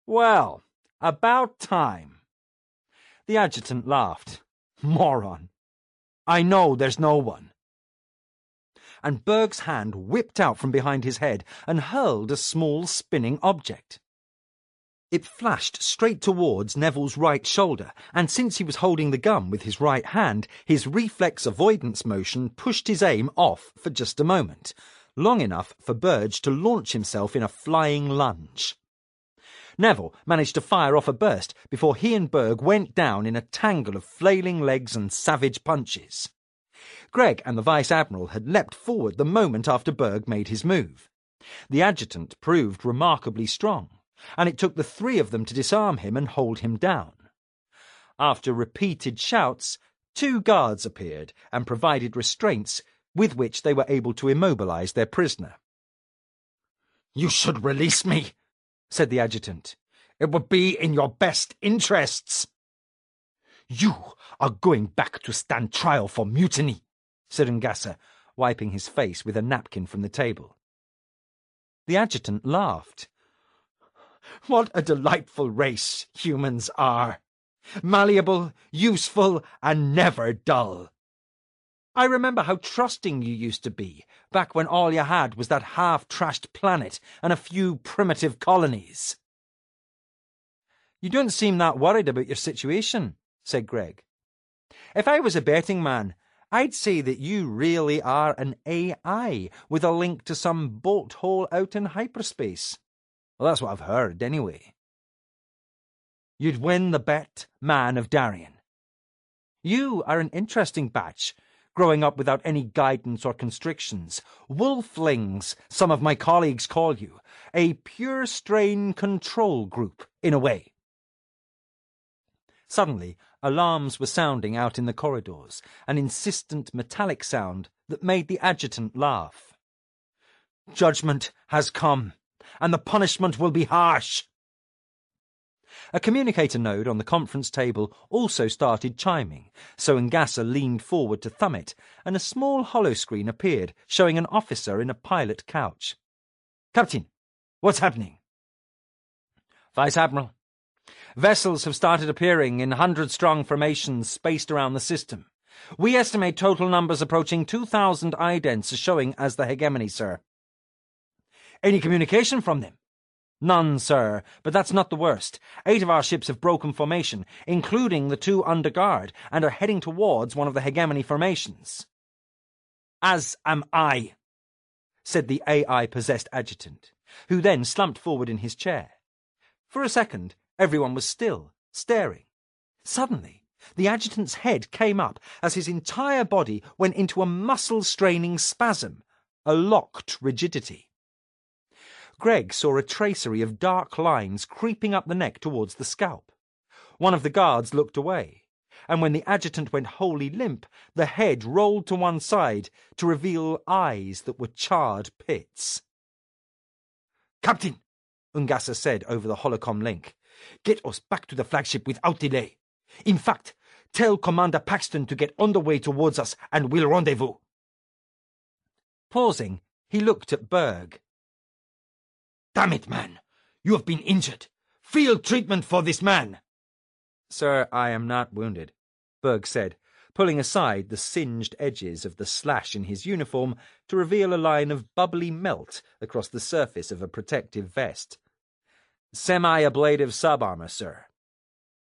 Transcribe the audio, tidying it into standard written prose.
Well, about time. The adjutant laughed. Moron. I know there's no one. And Berg's hand whipped out from behind his head and hurled a small spinning object. It flashed straight towards Neville's right shoulder, and since he was holding the gun with his right hand, his reflex avoidance motion pushed his aim off for just a moment, long enough for Burge to launch himself in a flying lunge. Neville managed to fire off a burst before he and Berg went down in a tangle of flailing legs and savage punches. Gregg and the Vice-Admiral had leapt forward the moment after Berg made his move. The adjutant proved remarkably strong, and it took the three of them to disarm him and hold him down. After repeated shouts, 2 guards appeared and provided restraints with which they were able to immobilize their prisoner. "You should release me," said the adjutant. "It would be in your best interests." "You are going back to stand trial for mutiny," said Ngassa, wiping his face with a napkin from the table. The adjutant laughed. "What a delightful race humans are! Malleable, useful, and never dull. I remember how trusting you used to be, back when all you had was that half-trashed planet and a few primitive colonies." "You don't seem that worried about your situation," said Gregg. "If I was a betting man, I'd say that you really are an AI with a link to some bolt hole out in hyperspace. Well, that's what I've heard, anyway." "You'd win the bet, man of Darien. You are an interesting batch, growing up without any guidance or constrictions. Wolflings, some of my colleagues call you. A pure strain control group, in a way." Suddenly, alarms were sounding out in the corridors, an insistent metallic sound that made the adjutant laugh. "Judgment has come, and the punishment will be harsh." A communicator node on the conference table also started chiming, so Ngassa leaned forward to thumb it, and a small holoscreen appeared, showing an officer in a pilot couch. "Captain, what's happening?" "Vice-Admiral, vessels have started appearing in 100-strong formations spaced around the system. We estimate total numbers approaching 2,000 idents showing as the hegemony, sir." "Any communication from them?" "None, sir, but that's not the worst. 8 of our ships have broken formation, including the 2 under guard, and are heading towards one of the hegemony formations." "As am I," said the AI-possessed adjutant, who then slumped forward in his chair. For a second, everyone was still, staring. Suddenly, the adjutant's head came up as his entire body went into a muscle-straining spasm, a locked rigidity. Gregg saw a tracery of dark lines creeping up the neck towards the scalp. One of the guards looked away, and when the adjutant went wholly limp, the head rolled to one side to reveal eyes that were charred pits. "Captain," Ngassa said over the holocom link, "get us back to the flagship without delay. In fact, tell Commander Paxton to get underway towards us and we'll rendezvous." Pausing, he looked at Berg. "Damn it, man! You have been injured. Field treatment for this man!" "Sir, I am not wounded," Berg said, pulling aside the singed edges of the slash in his uniform to reveal a line of bubbly melt across the surface of a protective vest. "Semi-ablative subarmor, sir.